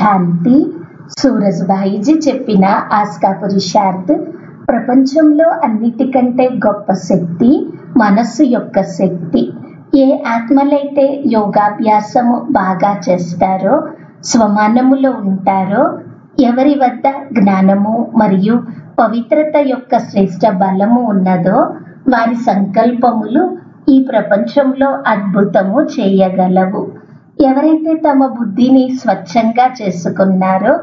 శాంతి. సూరజ్భాయిజీ చెప్పిన ఆస్కా పురుషార్థ్. ప్రపంచంలో అన్నిటికంటే గొప్ప శక్తి మనస్సు యొక్క శక్తి. ఏ ఆత్మలైతే యోగాభ్యాసము బాగా చేస్తారో, స్వమానములో ఉంటారో, ఎవరి వద్ద జ్ఞానము మరియు పవిత్రత యొక్క శ్రేష్ట బలము ఉన్నదో, వారి సంకల్పములు ఈ ప్రపంచంలో అద్భుతము చేయగలవు. ఎవరైతే తమ బుద్ధిని స్వచ్ఛంగా చేసుకున్నారో,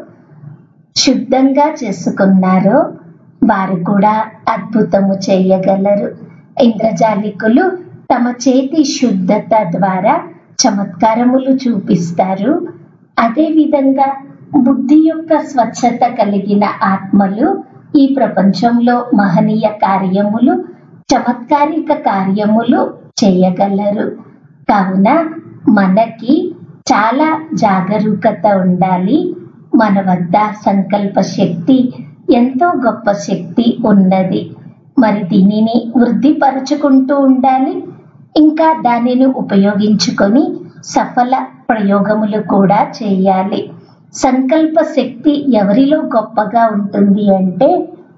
శుద్ధంగా చేసుకున్నారో, వారు కూడా అద్భుతము చేయగలరు. ఇంద్రజాలికులు తమ చేతి శుద్ధత ద్వారా చమత్కారములు చూపిస్తారు. అదేవిధంగా బుద్ధి యొక్క స్వచ్ఛత కలిగిన ఆత్మలు ఈ ప్రపంచంలో మహనీయ కార్యములు, చమత్కారిక కార్యములు చేయగలరు. కావున మనకి చాలా జాగరూకత ఉండాలి. మన వద్ద సంకల్ప శక్తి ఎంతో గొప్ప శక్తి ఉన్నది. మరి దీనిని వృద్ధిపరచుకుంటూ ఉండాలి. ఇంకా దానిని ఉపయోగించుకొని సఫల ప్రయోగములు కూడా చేయాలి. సంకల్ప శక్తి ఎవరిలో గొప్పగా ఉంటుంది అంటే,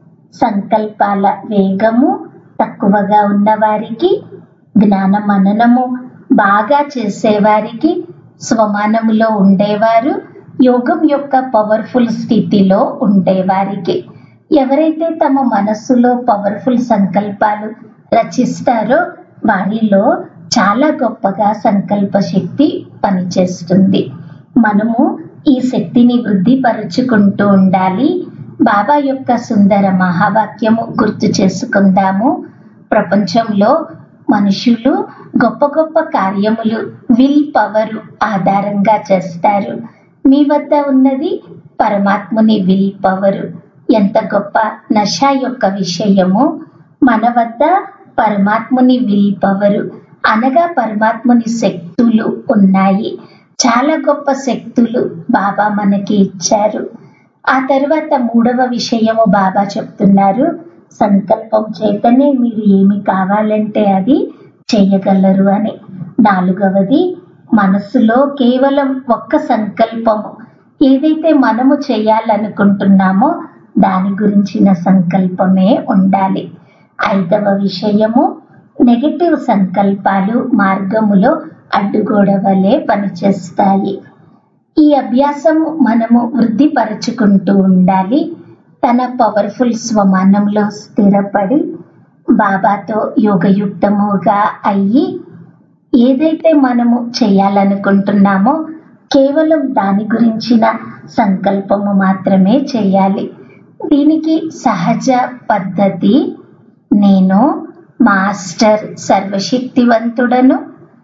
సంకల్పాల వేగము తక్కువగా ఉన్నవారికి, జ్ఞాన మననము బాగా చేసేవారికి, స్వమానములో ఉండేవారు, యోగం యొక్క పవర్ఫుల్ స్థితిలో ఉండేవారికి. ఎవరైతే తమ మనస్సులో పవర్ఫుల్ సంకల్పాలు రచిస్తారో వారిలో చాలా గొప్పగా సంకల్ప శక్తి పనిచేస్తుంది. మనము ఈ శక్తిని వృద్ధిపరుచుకుంటూ ఉండాలి. బాబా యొక్క సుందర మహావాక్యము గుర్తు చేసుకుందాము. ప్రపంచంలో మనుషులు గొప్ప గొప్ప కార్యములు విల్ పవర్ ఆధారంగా చేస్తారు. మీ వద్ద ఉన్నది పరమాత్ముని విల్ పవర్. ఎంత గొప్ప నశ యొక్క విషయము. మన వద్ద పరమాత్ముని విల్ పవర్ అనగా పరమాత్ముని శక్తులు ఉన్నాయి. చాలా గొప్ప శక్తులు బాబా మనకి ఇచ్చారు. ఆ తర్వాత మూడవ విషయము బాబా చెప్తున్నారు, సంకల్పం చేతనే మీరు ఏమి కావాలంటే అది చేయగలరు అని. నాలుగవది, మనస్సులో కేవలం ఒక్క సంకల్పము, ఏదైతే మనము చేయాలనుకుంటున్నామో దాని గురించిన సంకల్పమే ఉండాలి. ఐదవ విషయము, నెగటివ్ సంకల్పాలు మార్గములో అడ్డుగోడ వలె పనిచేస్తాయి. ఈ అభ్యాసము మనము వృద్ధిపరచుకుంటూ ఉండాలి. తన పవర్ఫుల్ స్వమానంలో స్థిరపడి బాబాతో యోగయుక్తముగా అయ్యి ఏదైతే మనము చేయాలనుకుంటున్నామో కేవలం దాని గురించిన సంకల్పము మాత్రమే చేయాలి. దీనికి సహజ పద్ధతి, నేను మాస్టర్ సర్వశక్తివంతుడను,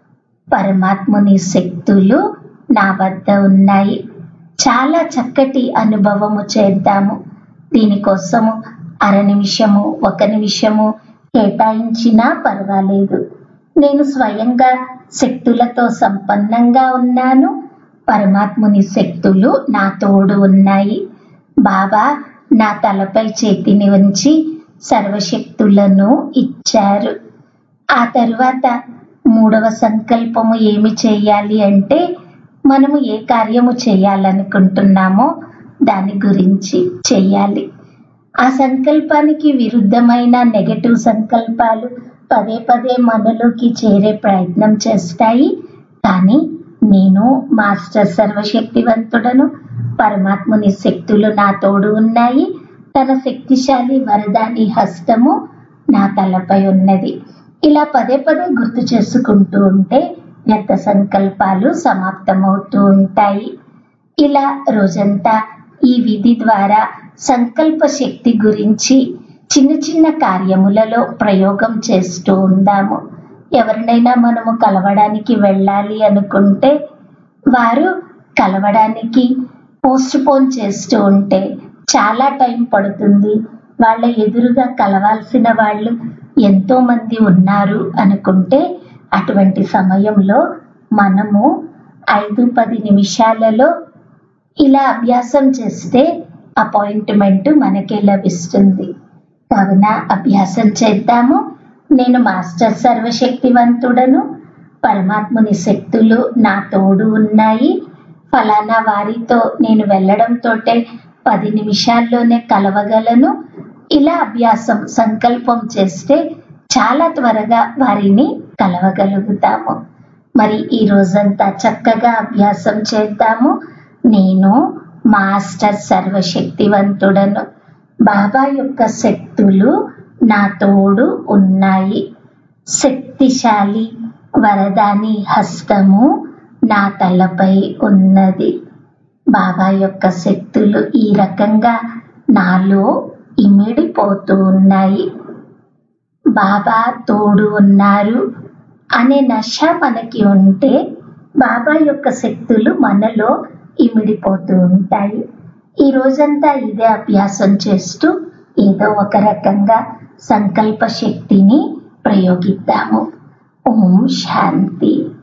పరమాత్ముని శక్తులు నా వద్ద ఉన్నాయి. చాలా చక్కటి అనుభవము చేద్దాము. దీనికోసము అర నిమిషము, 1 నిమిషము కేటాయించినా పర్వాలేదు. నేను స్వయంగా శక్తులతో సంపన్నంగా ఉన్నాను. పరమాత్ముని శక్తులు నా తోడు ఉన్నాయి. బాబా నా తలపై చేతిని ఉంచి సర్వశక్తులను ఇచ్చారు. ఆ తరువాత మూడవ సంకల్పము ఏమి చేయాలి అంటే, మనము ఏ కార్యము చేయాలనుకుంటున్నామో దాని గురించి చేయాలి. ఆ సంకల్పానికి విరుద్ధమైన నెగటివ్ సంకల్పాలు పదే పదే మనలోకి చేరే ప్రయత్నం చేస్తాయి. కానీ నేను మాస్టర్ సర్వశక్తివంతుడను, పరమాత్ముని శక్తులు నా తోడు ఉన్నాయి, తన శక్తిశాలి వరదాని హస్తము నా తలపై ఉన్నది. ఇలా పదే పదే గుర్తు చేసుకుంటూ ఉంటే వ్యర్థ సంకల్పాలు సమాప్తమవుతూ ఉంటాయి. ఇలా రోజంతా ఈ విధి ద్వారా సంకల్ప శక్తి గురించి చిన్న చిన్న కార్యములలో ప్రయోగం చేస్తూ ఉందాము. ఎవరినైనా మనము కలవడానికి వెళ్ళాలి అనుకుంటే వారు కలవడానికి పోస్ట్ పోన్ చేస్తూ ఉంటే చాలా టైం పడుతుంది. వాళ్ళ ఎదురుగా కలవాల్సిన వాళ్ళు ఎంతో మంది ఉన్నారు అనుకుంటే అటువంటి సమయంలో మనము 5-10 నిమిషాలలో ఇలా అభ్యాసం చేస్తే అపాయింట్మెంట్ మనకే లభిస్తుంది. కావున అభ్యాసం చేద్దాము. నేను మాస్టర్ సర్వశక్తివంతుడను, పరమాత్ముని శక్తులు నా తోడు ఉన్నాయి, ఫలానా వారితో నేను వెళ్ళడంతోటే 10 నిమిషాల్లోనే కలవగలను. ఇలా అభ్యాసం సంకల్పం చేస్తే చాలా త్వరగా వారిని కలవగలుగుతాము. మరి ఈ రోజంతా చక్కగా అభ్యాసం చేద్దాము. నేను మాస్టర్ సర్వశక్తివంతుడను. బాబా యొక్క శక్తులు నా తోడు ఉన్నాయి. శక్తిశాలి వరదాని హస్తము నా తలపై ఉన్నది. బాబా యొక్క శక్తులు ఈ రకంగా నాలో ఇమిడిపోతూ ఉన్నాయి. బాబా తోడు ఉన్నారు అనే నష మనకి ఉంటే బాబా యొక్క శక్తులు మనలో ఇమిడిపోతూ ఉంటాయి. ఈ రోజంతా ఇదే అభ్యాసం చేస్తూ ఏదో ఒక రకంగా సంకల్ప శక్తిని ప్రయోగిద్దాము. ఓం శాంతి.